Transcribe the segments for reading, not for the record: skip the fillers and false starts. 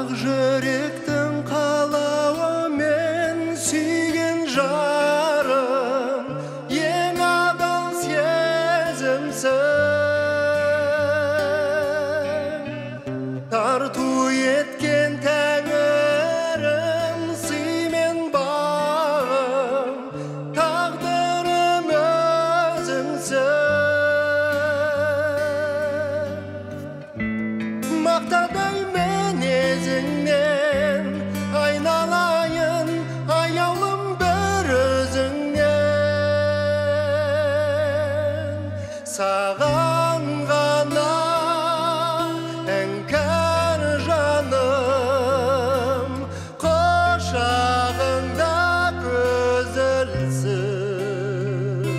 Ақ жүректің қалауымен сүйген жарым, ең адал сезімсің. Тарту еткен тәңірім, сыймен бағым, тағдырым өзіңсің. Мақтадай мінезіңнен айналайын, аяулым бір өзіңнен. Саған ғана іңкәр жаным, құшағыңда көз ілсін.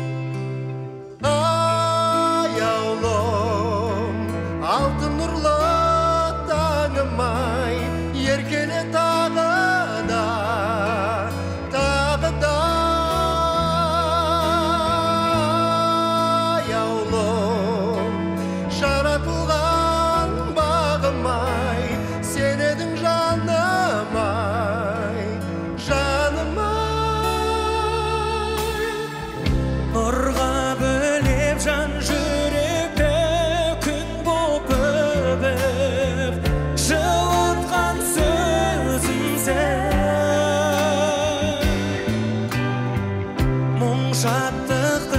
Аяулым, алтын нұрлы таңым-ай, еркеле тағы да, тағы да. Аяулым, жаратылған бағым-ай, сен едің жаным-ай, жаным-ай. Нұрға бөлеп жан жүректі күн боп өбіп, жылытқан сөзімсің. Мұң шаттықты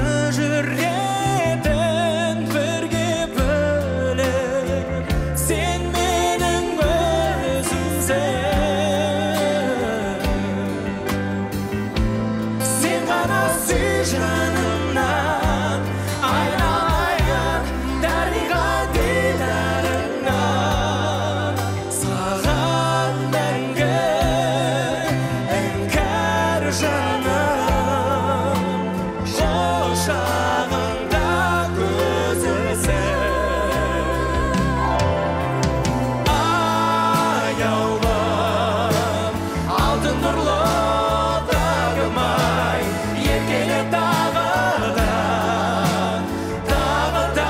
жүретін бірге бөліп, сен менің өзімсің. Сен ғана сүй жанымнан, айналайын дариға дидарыңнан. Саған мәңгі іңкәр жаным, құшағыңда көз ілсін. Аяулым, алтын нұрлы тағым-ай, еркеле тағы да, тағы да.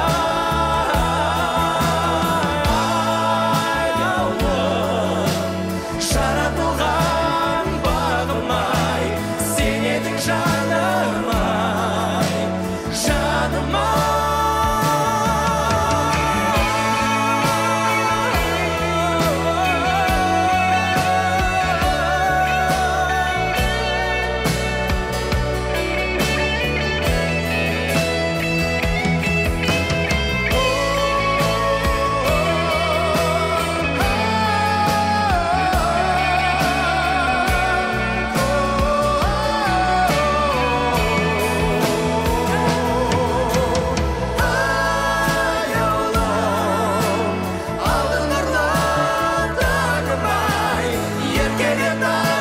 Аяулым, жаратылған бағым-ай, сен едің жаным-ай, жаным-ай. Алтын нұрлы таңым-ай, еркеле